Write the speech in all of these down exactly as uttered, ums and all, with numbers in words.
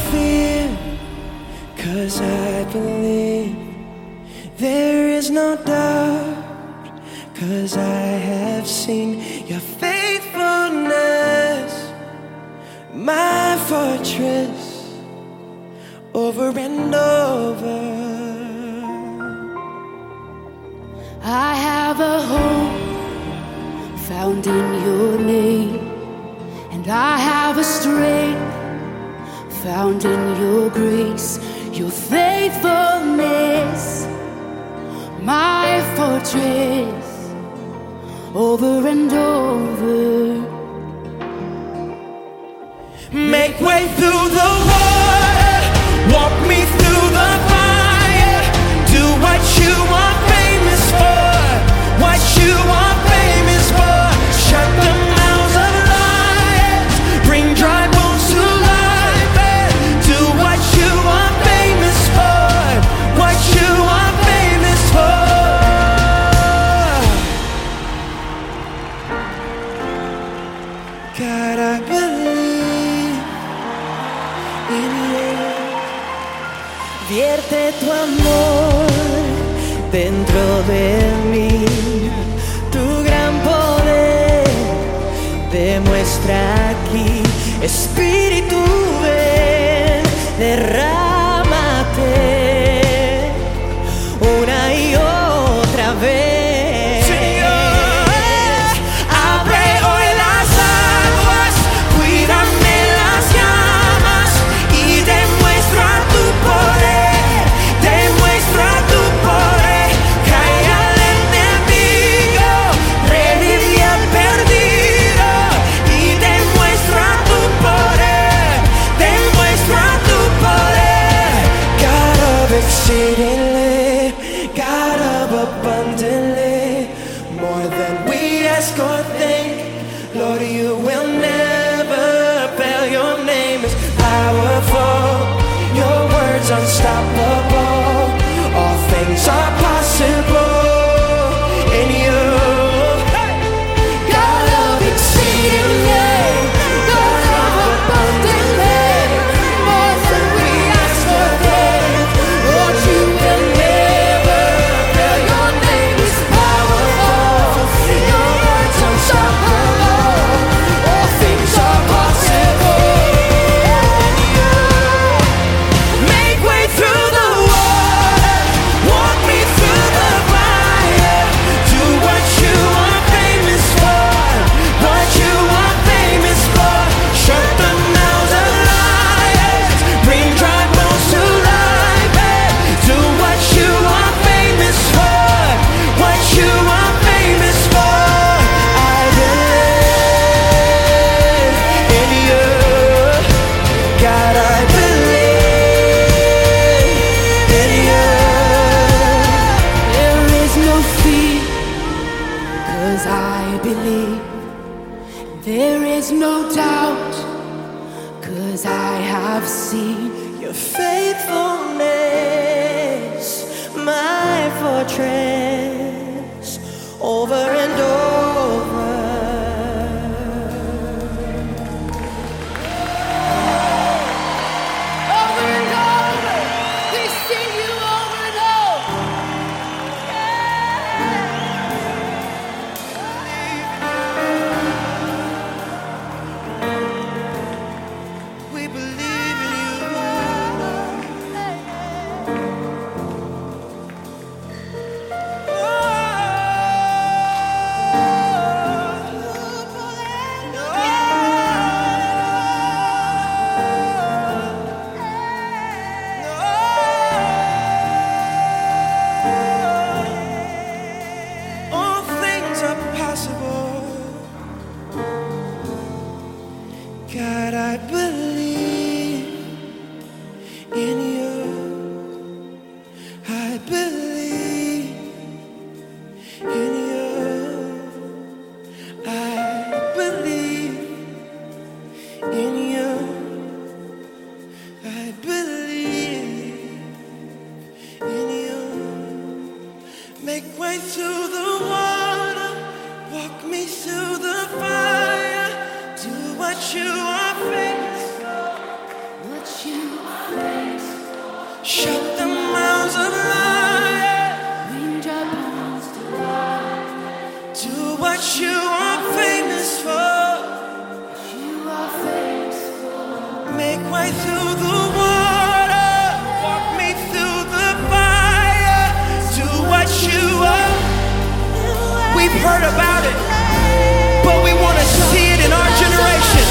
fear, 'cause I believe. There is no doubt, 'cause I have seen your faithfulness, my fortress, over and over. I have a hope found in your name, and I have a strength found in your grace, your faithfulness, my fortress, over and over. Make way through the water, walk me through the fire. Do what you are famous for, what you are famous for. Shut the mouths of lions, bring dry bones to life. Do what you are famous for, what you are famous for. God, I believe in you. Vierte tu amor dentro de mí, tu gran poder demuestra aquí. Espíritu, ven, derrámate una y otra vez. Señor, abre hoy las aguas, cuídame las llamas y demuestra tu poder, demuestra tu poder. Cae al enemigo, revive al perdido y demuestra tu poder, demuestra tu poder. God of exceedingly, God of abundantly, more than we ask or think. Lord, you will never fail. Your name is powerful, your words unstoppable. All things are possible in you. God of exceedingly, God of abundantly, more than we ask or think. Lord, you will never fail. Your name is powerful, your words unstoppable. All things are possible in you. Make way through the water, walk me through the fire. Do what you are famous for, what you are famous for. Shut the mouths of lions, bring dry bones to life. Do what you are famous for, what you are famous for. I believe in you, God, I believe in you. There is no fear, 'cause I believe. There is no doubt, 'cause I have seen Your faithfulness, my fortress, over and over. over and over. We sing you over and over. We believe in you. All things are possible. God, I believe in you. I believe in you. I believe in you. I believe in you. Make way through the water, walk me through the fire. Do what you are famous for, What you Shut the mouths of liars. Raindrops to Do what you are famous for. you are famous. Make way through the water. Walk me through the fire. Do what you are. We've heard about it, but we want to see it in our generation.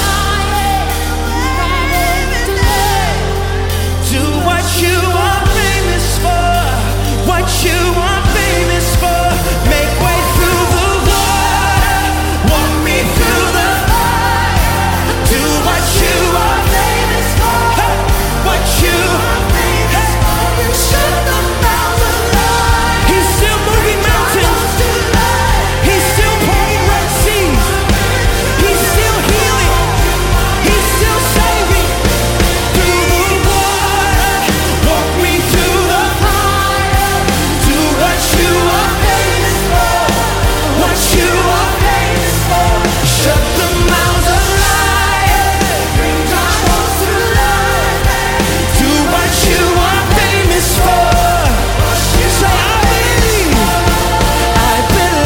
Do what you are famous for. What you are famous for. Make way through the water. Walk me through the fire. Do what you are famous for. What you are famous for. Shut the mouths of lies. He's still moving mountains. He's still parting red seas. He's still healing. He's still saving. Through the water, walk me through the fire. Do what you are famous for. What you are famous for. Shut the mouths of liars. Bring trials to life. Do what you are famous for. Say, I believe. I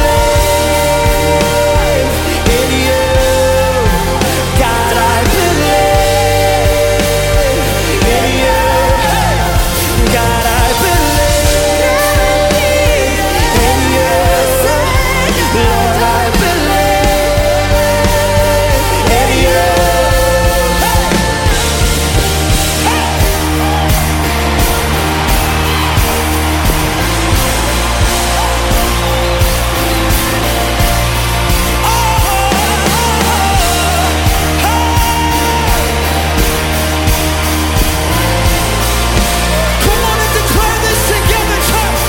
believe in you. God, I believe in you. God, I believe in you. Lord, I believe in you. Come on and declare this together, church.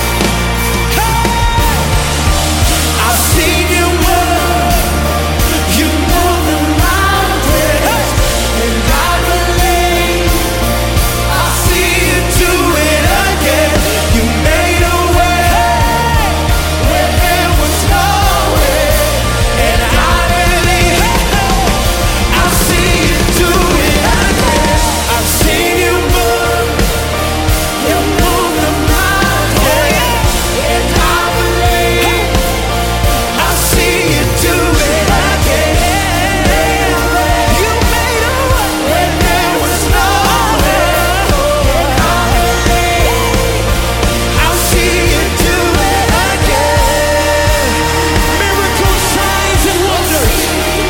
I've seen you move. You move the mountains, and I believe I'll see you do it again. You made a way where there was no way, and I believe I'll see you do it again. I've seen you move. You move the mountains, and I believe I'll see you do it again. You made a way when there was no way, and I believe I'll see you do it again. Miracles, signs, and wonders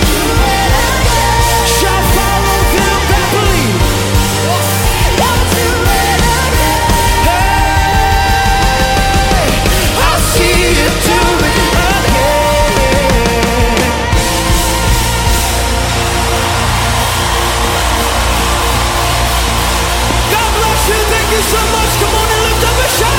shall follow them that believe. I'll see you do it again. God bless you. Thank you so much. Come on and lift up a shout.